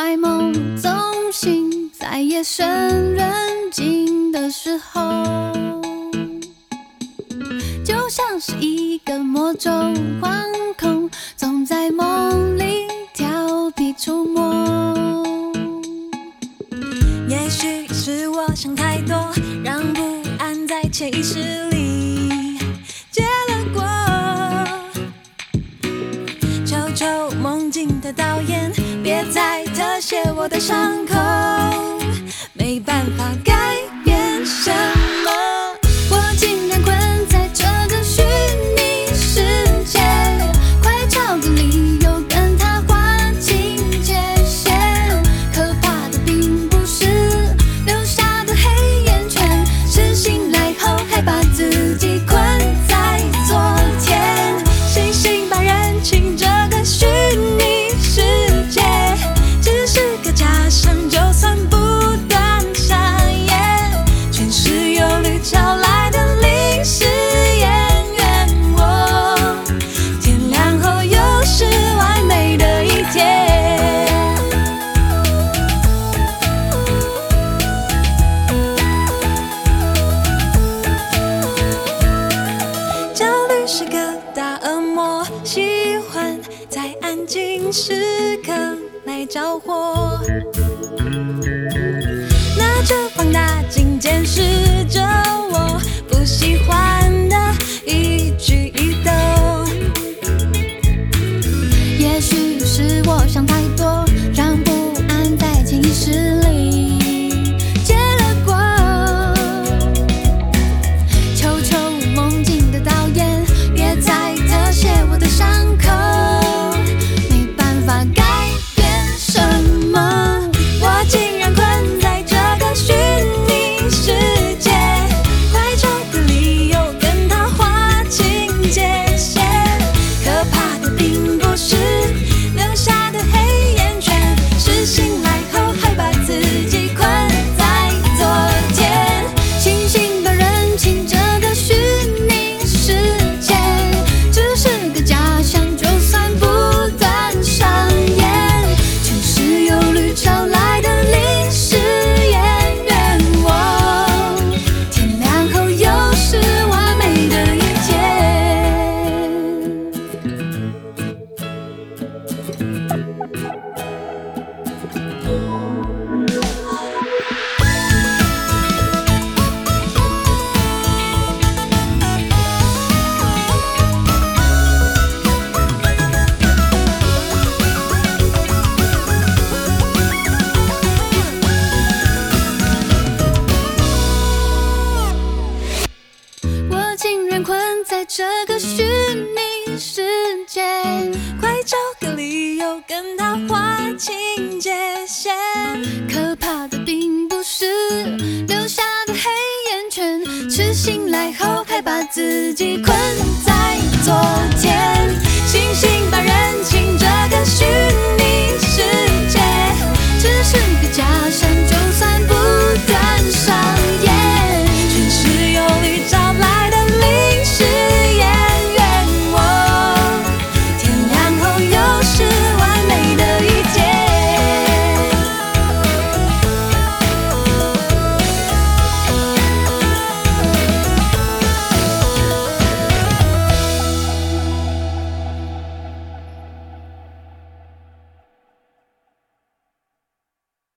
怀梦总醒，在夜深人静的时候，就像是一个魔咒，惶恐总在梦里调皮出没。 也许是我想太多，让不安在潜意识里结了果。求求梦境的导演，别再特写我的伤口，没办法改变什么。 我竟然困在这个虚拟世界，快找个理由跟他划清界限。可怕的并不是留下的黑眼圈，是醒来后还把自己困在昨天。 星星把人情这个虚拟世界，只是个假象，就算不断上演，全是忧虑找来的临时演员。我天亮后又是完美的一天。焦虑是个大恶魔，喜欢在安静时刻来着火，拿着放大镜监视着我不喜欢的一举一动。 也许是我想太多，让不安在潜意识里结了果。求求梦境的导演，别再特写我的伤口，没办法改变什么。 我竟然困在这个虚拟世界，快找个理由跟他划清界限。可怕的并不是留下的黑眼圈，是醒来后还把自己困在昨天。 清醒的人情这个虚拟世界，只是个假象，就算不断上演，全是忧虑找来的临时演员。我天亮后又是完美的一我竟然困在这个虚拟世界， 快找个理由跟他划清界限。 可怕的并不是留下的黑眼圈，是醒来后还把自己